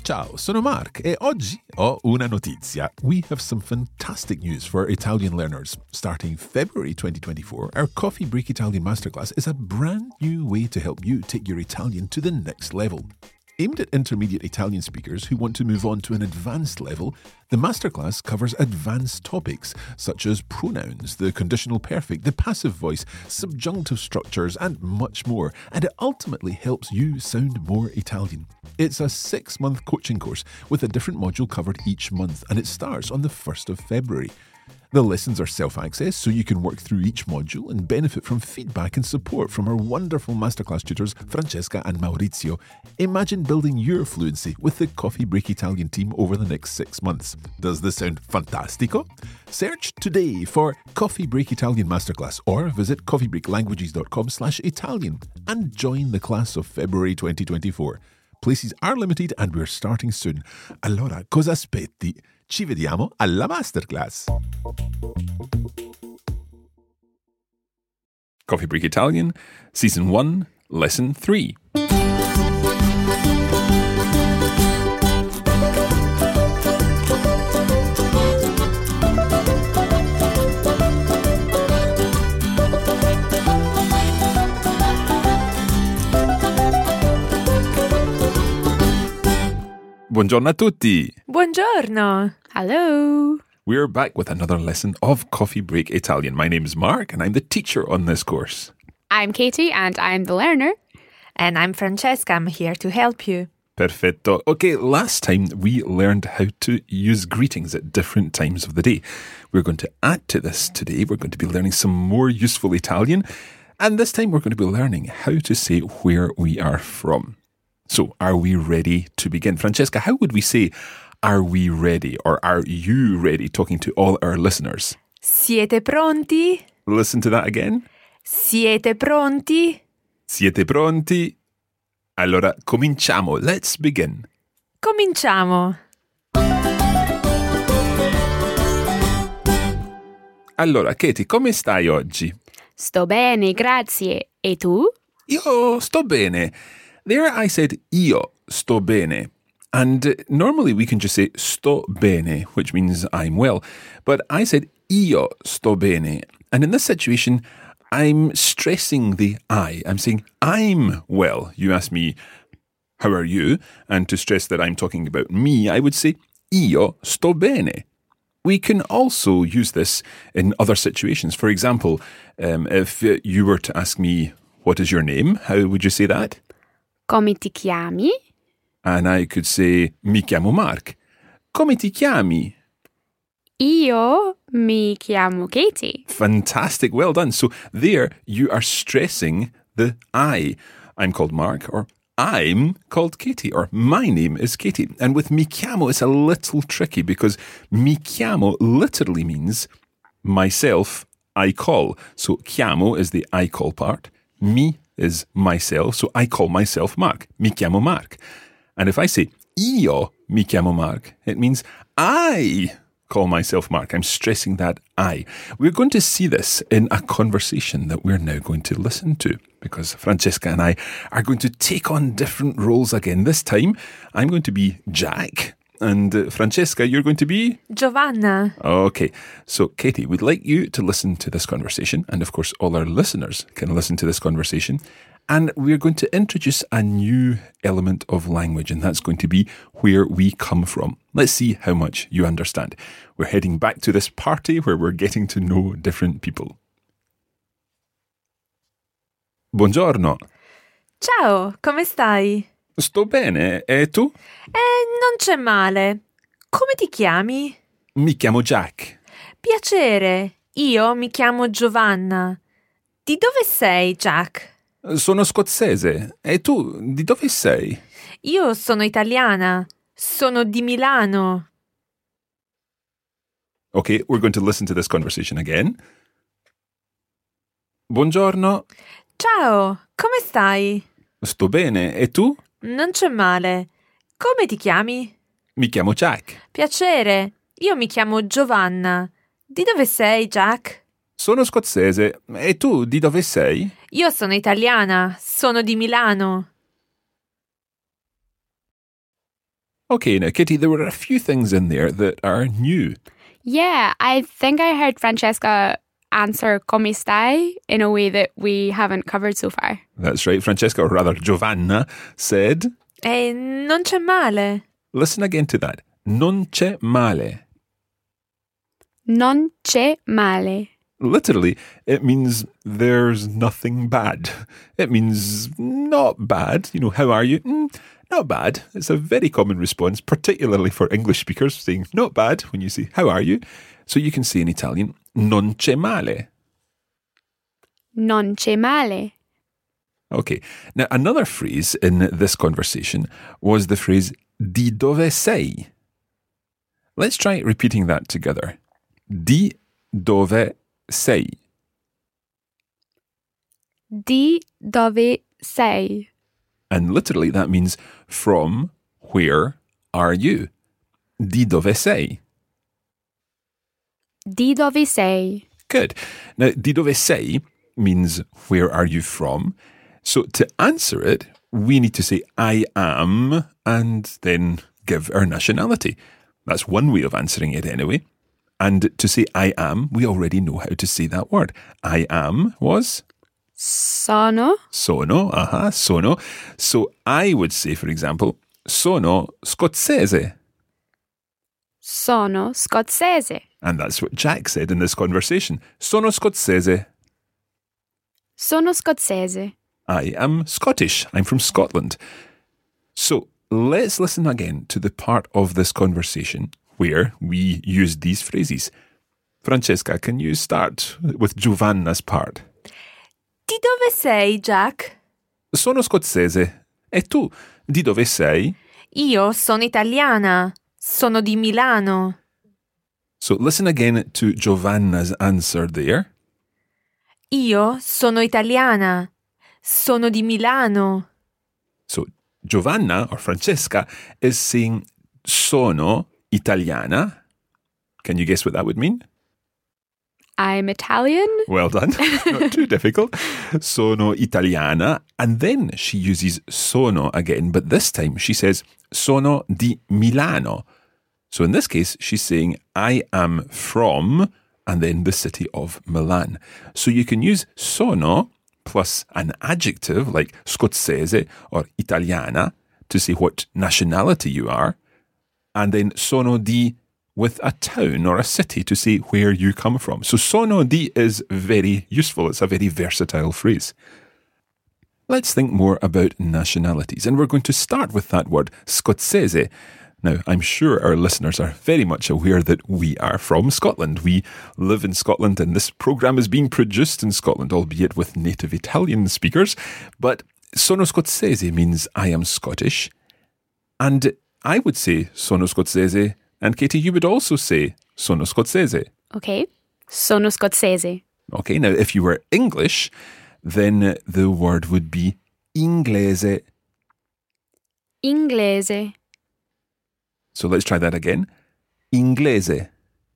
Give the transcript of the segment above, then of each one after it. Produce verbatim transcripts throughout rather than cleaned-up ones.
Ciao, sono Mark e oggi ho una notizia. We have some fantastic news for Italian learners. Starting February twenty twenty-four, our Coffee Break Italian Masterclass is a brand new way to help you take your Italian to the next level. Aimed at intermediate Italian speakers who want to move on to an advanced level, the masterclass covers advanced topics such as pronouns, the conditional perfect, the passive voice, subjunctive structures, and much more, and it ultimately helps you sound more Italian. It's a six-month coaching course with a different module covered each month, and it starts on the first of February. The lessons are self-access, so you can work through each module and benefit from feedback and support from our wonderful masterclass tutors, Francesca and Maurizio. Imagine building your fluency with the Coffee Break Italian team over the next six months. Does this sound fantastico? Search today for Coffee Break Italian Masterclass or visit coffeebreaklanguages.com slash Italian and join the class of February twenty twenty-four. Places are limited and we're starting soon. Allora, cosa aspetti? Ci vediamo alla masterclass. Coffee Break Italian, Season one, Lesson three. Buongiorno a tutti. Buongiorno. Hello. We're back with another lesson of Coffee Break Italian. My name is Mark and I'm the teacher on this course. I'm Katie and I'm the learner. And I'm Francesca. I'm here to help you. Perfetto. Okay, last time we learned how to use greetings at different times of the day. We're going to add to this today. We're going to be learning some more useful Italian. And this time we're going to be learning how to say where we are from. So, are we ready to begin? Francesca, how would we say, are we ready? Or are you ready? Talking to all our listeners. Siete pronti? Listen to that again. Siete pronti? Siete pronti? Allora, cominciamo. Let's begin. Cominciamo. Allora, Katie, come stai oggi? Sto bene, grazie. E tu? Io sto bene. There I said io sto bene. And normally we can just say sto bene, which means I'm well. But I said io sto bene. And in this situation, I'm stressing the I. I'm saying I'm well. You ask me, how are you? And to stress that I'm talking about me, I would say io sto bene. We can also use this in other situations. For example, um, if you were to ask me, what is your name? How would you say that? Come ti chiami? And I could say, mi chiamo Mark. Come ti chiami? Io mi chiamo Katie. Fantastic. Well done. So there you are stressing the I. I'm called Mark, or I'm called Katie, or my name is Katie. And with mi chiamo, it's a little tricky because mi chiamo literally means myself, I call. So chiamo is the I call part. Mi is myself, so I call myself Mark. Mi chiamo Mark. And if I say io mi chiamo Mark, it means I call myself Mark. I'm stressing that I. We're going to see this in a conversation that we're now going to listen to because Francesca and I are going to take on different roles again. This time, I'm going to be Jack. And uh, Francesca, you're going to be? Giovanna. Okay. So, Katie, we'd like you to listen to this conversation. And of course, all our listeners can listen to this conversation. And we're going to introduce a new element of language. And that's going to be where we come from. Let's see how much you understand. We're heading back to this party where we're getting to know different people. Buongiorno. Ciao, come stai? Sto bene. E tu? Eh, non c'è male. Come ti chiami? Mi chiamo Jack. Piacere, io mi chiamo Giovanna. Di dove sei, Jack? Sono scozzese. E tu, di dove sei? Io sono italiana. Sono di Milano. Okay, we're going to listen to this conversation again. Buongiorno. Ciao, come stai? Sto bene. E tu? Non c'è male. Come ti chiami? Mi chiamo Jack. Piacere, io mi chiamo Giovanna. Di dove sei, Jack? Sono scozzese. E tu, di dove sei? Io sono italiana. Sono di Milano. Okay, now, Kitty, there were a few things in there that are new. Yeah, I think I heard Francesca answer come stai in a way that we haven't covered so far. That's right. Francesca, or rather Giovanna, said... E non c'è male. Listen again to that. Non c'è male. Non c'è male. Literally, it means there's nothing bad. It means not bad. You know, how are you? Mm, not bad. It's a very common response, particularly for English speakers, saying not bad when you say, how are you? So you can say in Italian, non c'è male. Non c'è male. Okay. Now, another phrase in this conversation was the phrase di dove sei. Let's try repeating that together. Di dove sei. Di dove sei. And literally that means from where are you? Di dove sei. Di dove sei. Good. Now, di dove sei means where are you from? So to answer it, we need to say I am and then give our nationality. That's one way of answering it anyway. And to say I am, we already know how to say that word. I am was? Sono. Sono, aha, sono. So I would say, for example, sono scozzese. Sono scozzese. And that's what Jack said in this conversation. Sono scozzese. Sono scozzese. I am Scottish. I'm from Scotland. So let's listen again to the part of this conversation where we use these phrases. Francesca, can you start with Giovanna's part? Di dove sei, Jack? Sono scozzese. E tu, di dove sei? Io sono italiana. Sono di Milano. So listen again to Giovanna's answer there. Io sono italiana. Sono di Milano. So Giovanna, or Francesca, is saying sono italiana. Can you guess what that would mean? I'm Italian. Well done. Not too difficult. Sono italiana. And then she uses sono again, but this time she says sono di Milano. So in this case, she's saying I am from, and then the city of Milan. So you can use sono plus an adjective like scozzese or italiana to say what nationality you are, and then sono di with a town or a city to say where you come from. So sono di is very useful. It's a very versatile phrase. Let's think more about nationalities, and we're going to start with that word scozzese. Now, I'm sure our listeners are very much aware that we are from Scotland. We live in Scotland, and this programme is being produced in Scotland, albeit with native Italian speakers. But sono scozzese means I am Scottish. And I would say sono scozzese, and Katie, you would also say sono scozzese. Okay. Sono scozzese. Okay, now if you were English, then the word would be inglese. Inglese. So let's try that again. Inglese.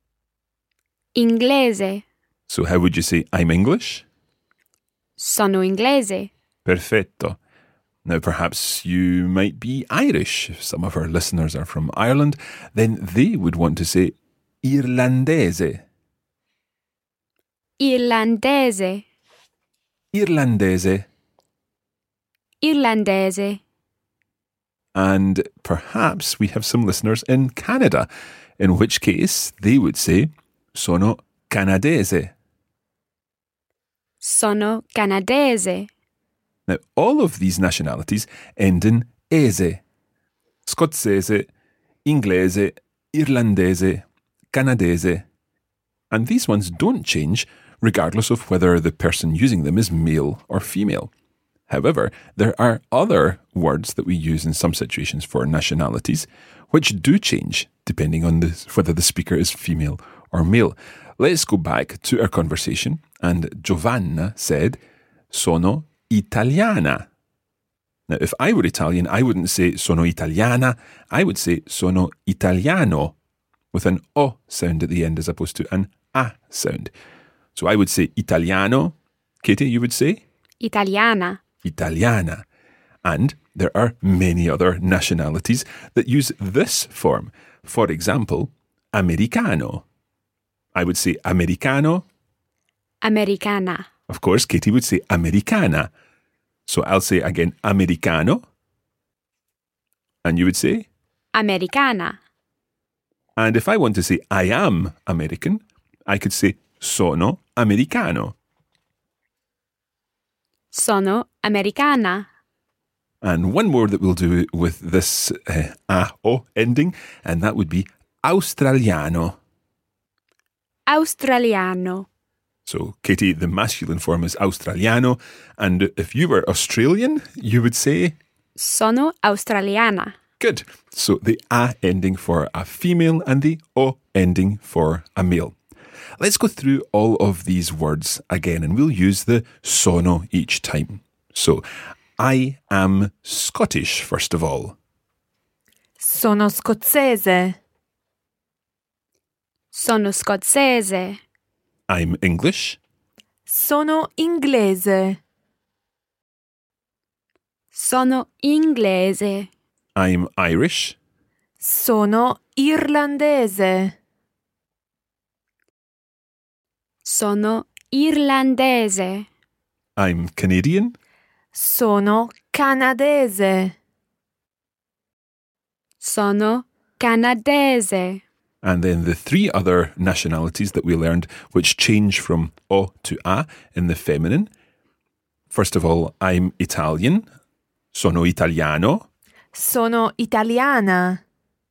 Inglese. So how would you say I'm English? Sono inglese. Perfetto. Now perhaps you might be Irish. If some of our listeners are from Ireland, then they would want to say irlandese. Irlandese. Irlandese. Irlandese. And perhaps we have some listeners in Canada, in which case they would say sono canadese. Sono canadese. Now, all of these nationalities end in ese. Scozzese, inglese, irlandese, canadese. And these ones don't change regardless of whether the person using them is male or female. However, there are other words that we use in some situations for nationalities which do change depending on the, whether the speaker is female or male. Let's go back to our conversation, and Giovanna said, sono italiana. Now, if I were Italian, I wouldn't say sono italiana, I would say sono italiano, with an O sound at the end as opposed to an A sound. So I would say italiano. Katie, you would say? Italiana. Italiana. And there are many other nationalities that use this form. For example, Americano. I would say Americano. Americana. Of course, Katie would say Americana. So I'll say again, Americano. And you would say? Americana. And if I want to say I am American, I could say sono americano. Sono americana. And one more that we'll do with this uh, a, o ending, and that would be australiano. Australiano. So, Katie, the masculine form is australiano, and if you were Australian, you would say? Sono australiana. Good. So the a ending for a female and the o ending for a male. Let's go through all of these words again, and we'll use the sono each time. So, I am Scottish, first of all. Sono scozzese. Sono scozzese. I'm English. Sono inglese. Sono inglese. I'm Irish. Sono irlandese. Sono irlandese. I'm Canadian. Sono canadese. Sono canadese. And then the three other nationalities that we learned which change from o to a in the feminine. First of all, I'm Italian. Sono italiano. Sono italiana.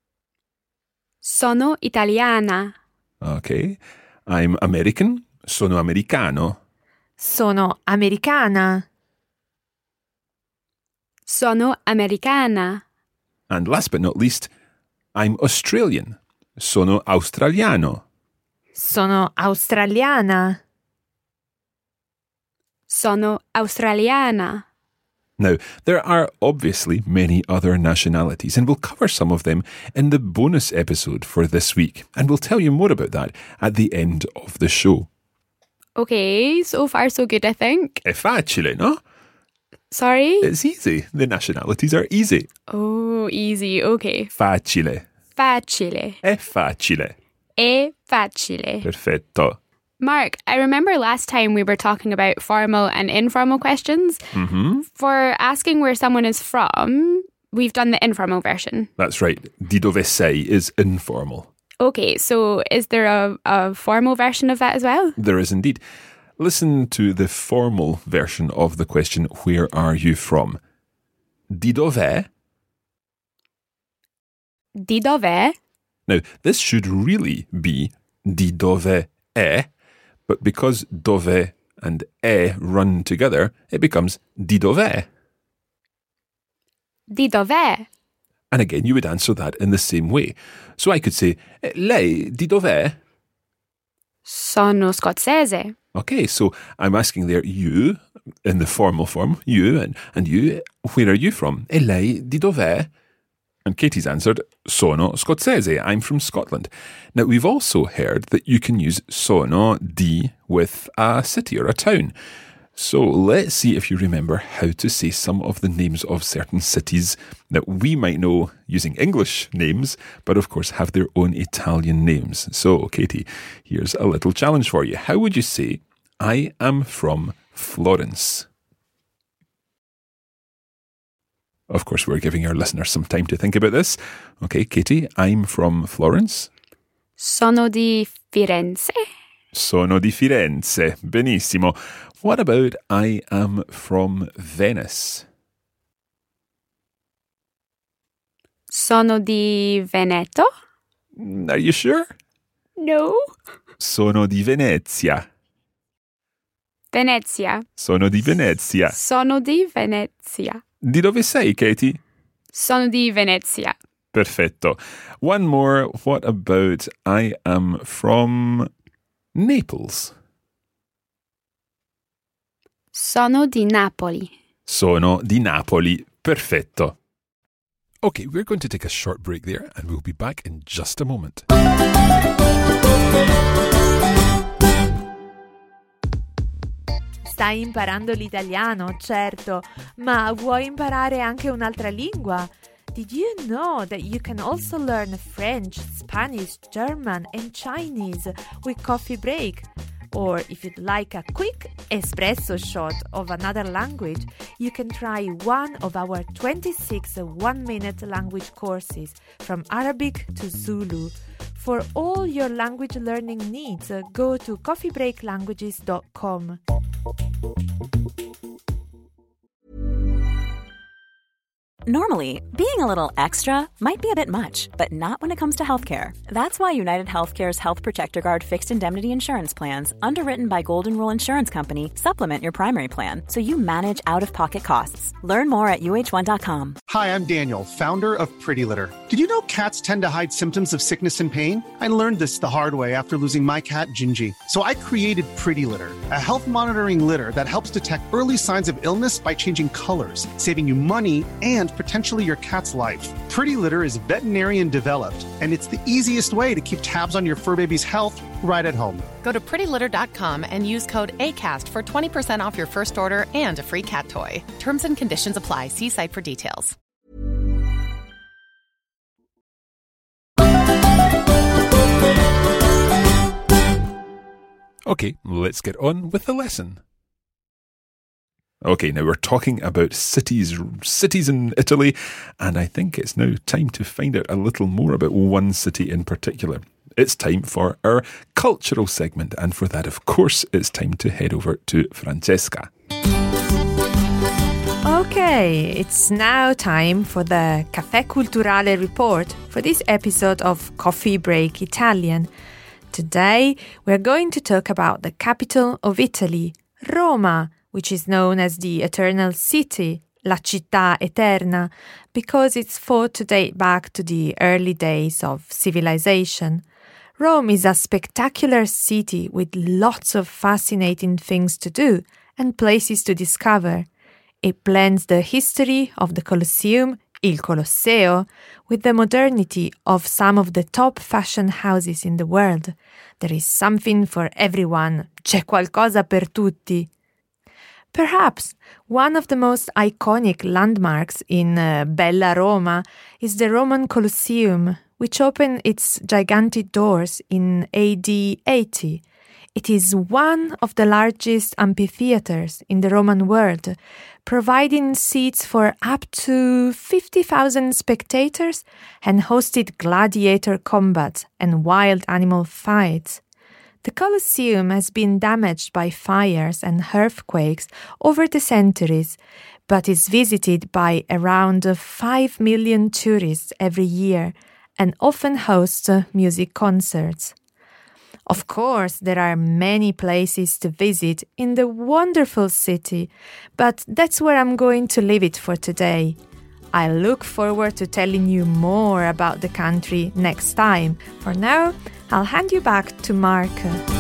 Sono italiana. Okay. I'm American. Sono americano. Sono americana. Sono americana. And last but not least, I'm Australian. Sono australiano. Sono australiana. Sono australiana. Now, there are obviously many other nationalities, and we'll cover some of them in the bonus episode for this week, and we'll tell you more about that at the end of the show. Okay, so far so good, I think. È facile, no? Sorry? It's easy. The nationalities are easy. Oh, easy, okay. Facile. Facile. È facile. È facile. Perfetto. Mark, I remember last time we were talking about formal and informal questions. Mm-hmm. For asking where someone is from, we've done the informal version. That's right. Di dove sei is informal. Okay, so is there a, a formal version of that as well? There is indeed. Listen to the formal version of the question, where are you from? Di dove? Di dove? Now, this should really be di dove è, but because dove and e run together, it becomes di dove. Di dove? And again, you would answer that in the same way. So I could say, lei di dove? Sono scozzese. Okay, so I'm asking there, you, in the formal form, you, and, and you, where are you from? E lei di dove? And Katie's answered, sono scozzese, I'm from Scotland. Now, we've also heard that you can use sono di with a city or a town. So let's see if you remember how to say some of the names of certain cities that we might know using English names, but of course have their own Italian names. So, Katie, here's a little challenge for you. How would you say, I am from Florence? Of course, we're giving our listeners some time to think about this. Okay, Katie, I'm from Florence. Sono di Firenze. Sono di Firenze. Benissimo. What about I am from Venice? Sono di Veneto. Are you sure? No. Sono di Venezia. Venezia. Sono di Venezia. Sono di Venezia. Di dove sei, Katie? Sono di Venezia. Perfetto. One more. What about I am from Naples? Sono di Napoli. Sono di Napoli. Perfetto. Okay, we're going to take a short break there and we'll be back in just a moment. Stai imparando l'italiano, certo, ma vuoi imparare anche un'altra lingua? Did you know that you can also learn French, Spanish, German and Chinese with Coffee Break? Or if you'd like a quick espresso shot of another language, you can try one of our twenty-six one-minute language courses from Arabic to Zulu. For all your language learning needs, go to coffee break languages dot com. Normally, being a little extra might be a bit much, but not when it comes to healthcare. That's why United Healthcare's Health Protector Guard fixed indemnity insurance plans, underwritten by Golden Rule Insurance Company, supplement your primary plan so you manage out-of-pocket costs. Learn more at U H one dot com. Hi, I'm Daniel, founder of Pretty Litter. Did you know cats tend to hide symptoms of sickness and pain? I learned this the hard way after losing my cat, Gingy. So I created Pretty Litter, a health monitoring litter that helps detect early signs of illness by changing colors, saving you money and potentially your cat's life. Pretty Litter is veterinarian developed, and it's the easiest way to keep tabs on your fur baby's health right at home. Go to pretty litter dot com and use code ACAST for twenty percent off your first order and a free cat toy. Terms and conditions apply. See site for details. Okay, let's get on with the lesson. Okay, now we're talking about cities, cities in Italy, and I think it's now time to find out a little more about one city in particular. It's time for our cultural segment, and for that, of course, it's time to head over to Francesca. Okay, it's now time for the Caffè Culturale report for this episode of Coffee Break Italian. Today, we're going to talk about the capital of Italy, Roma, which is known as the Eternal City, La Città Eterna, because it's thought to date back to the early days of civilization. Rome is a spectacular city with lots of fascinating things to do and places to discover. It blends the history of the Colosseum, Il Colosseo, with the modernity of some of the top fashion houses in the world. There is something for everyone. C'è qualcosa per tutti. Perhaps one of the most iconic landmarks in uh, Bella Roma is the Roman Colosseum, which opened its gigantic doors in A D eighty. It is one of the largest amphitheaters in the Roman world, providing seats for up to fifty thousand spectators and hosted gladiator combats and wild animal fights. The Colosseum has been damaged by fires and earthquakes over the centuries, but is visited by around five million tourists every year and often hosts music concerts. Of course, there are many places to visit in the wonderful city, but that's where I'm going to leave it for today. I look forward to telling you more about the country next time. For now, I'll hand you back to Mark.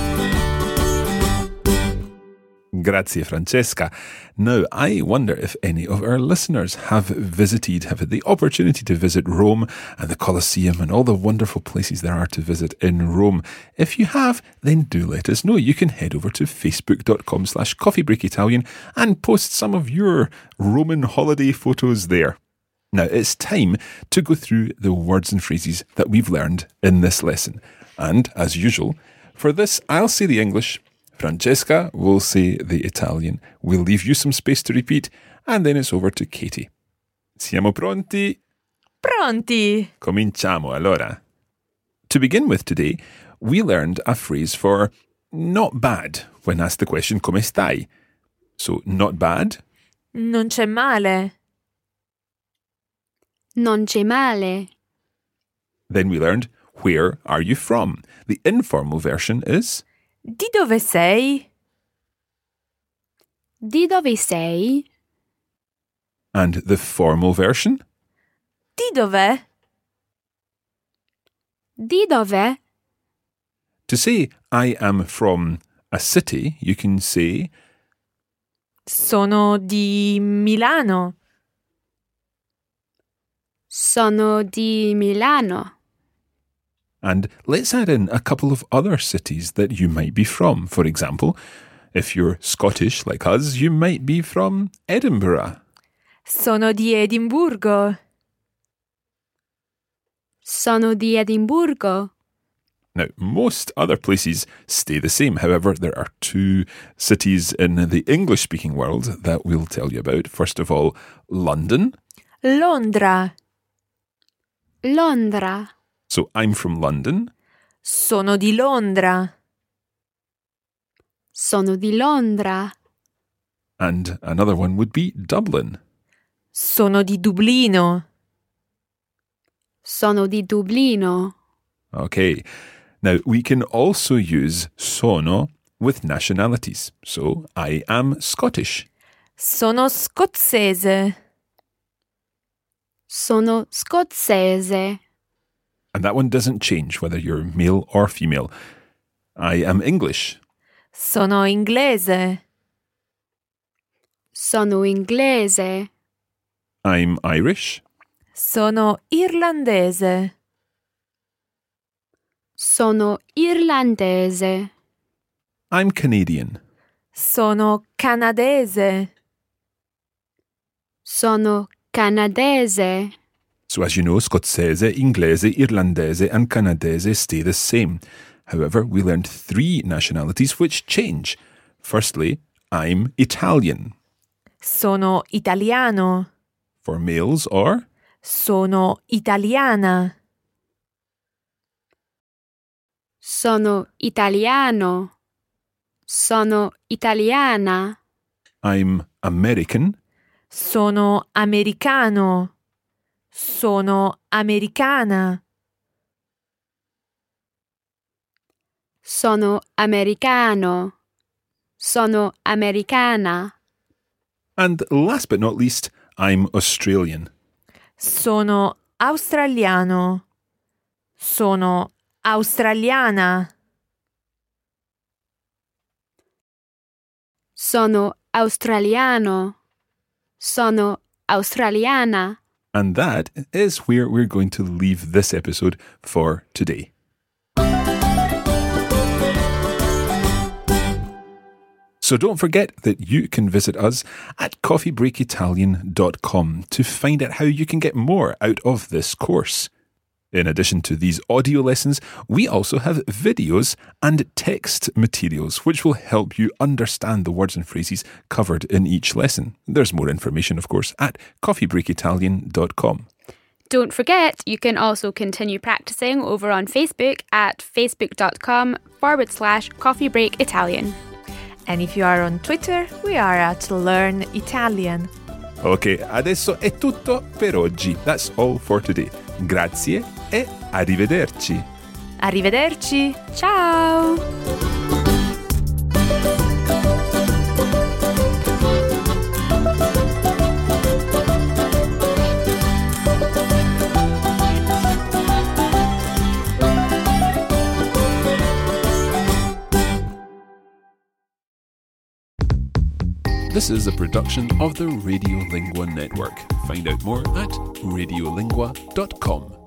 Grazie, Francesca. Now, I wonder if any of our listeners have visited, have had the opportunity to visit Rome and the Colosseum and all the wonderful places there are to visit in Rome. If you have, then do let us know. You can head over to facebook.com slash coffeebreakitalian and post some of your Roman holiday photos there. Now, it's time to go through the words and phrases that we've learned in this lesson. And, as usual, for this, I'll say the English, Francesca will say the Italian. We'll leave you some space to repeat, and then it's over to Katie. Siamo pronti? Pronti! Cominciamo, allora. To begin with today, we learned a phrase for not bad when asked the question, come stai? So, not bad. Non c'è male. Non c'è male. Then we learned, where are you from? The informal version is... Di dove sei? Di dove sei? And the formal version? Di dove? Di dove? To say, I am from a city, you can say... Sono di Milano. Sono di Milano. And let's add in a couple of other cities that you might be from. For example, If you're Scottish like us, you might be from Edinburgh. Sono di Edimburgo. Sono di Edimburgo. Now, most other places stay the same. However, there are two cities in the English-speaking world that we'll tell you about. First of all, London. Londra. Londra. So I'm from London. Sono di Londra. Sono di Londra. And another one would be Dublin. Sono di Dublino. Sono di Dublino. Okay. Now, we can also use sono with nationalities. So, I am Scottish. Sono scozzese. Sono scozzese. And that one doesn't change whether you're male or female. I am English. Sono inglese. Sono inglese. I'm Irish. Sono irlandese. Sono irlandese. I'm Canadian. Sono canadese. Sono canadese. So as you know, scozzese, inglese, irlandese and canadese stay the same. However, we learned three nationalities which change. Firstly, I'm Italian. Sono italiano. For males, or Sono italiana. Sono italiano. Sono italiana. I'm American. Sono americano. Sono americana. Sono americano. Sono americana. And last but not least, I'm Australian. Sono australiano. Sono australiana. Sono australiano. Sono australiana. And that is where we're going to leave this episode for today. So don't forget that you can visit us at coffee break italian dot com to find out how you can get more out of this course. In addition to these audio lessons, we also have videos and text materials which will help you understand the words and phrases covered in each lesson. There's more information, of course, at coffee break italian dot com. Don't forget, you can also continue practicing over on Facebook at facebook.com forward slash coffee break Italian. And if you are on Twitter, we are at Learn Italian. Ok, adesso è tutto per oggi. That's all for today. Grazie e arrivederci. Arrivederci. Ciao! This is a production of the Radiolingua Network. Find out more at radiolingua dot com.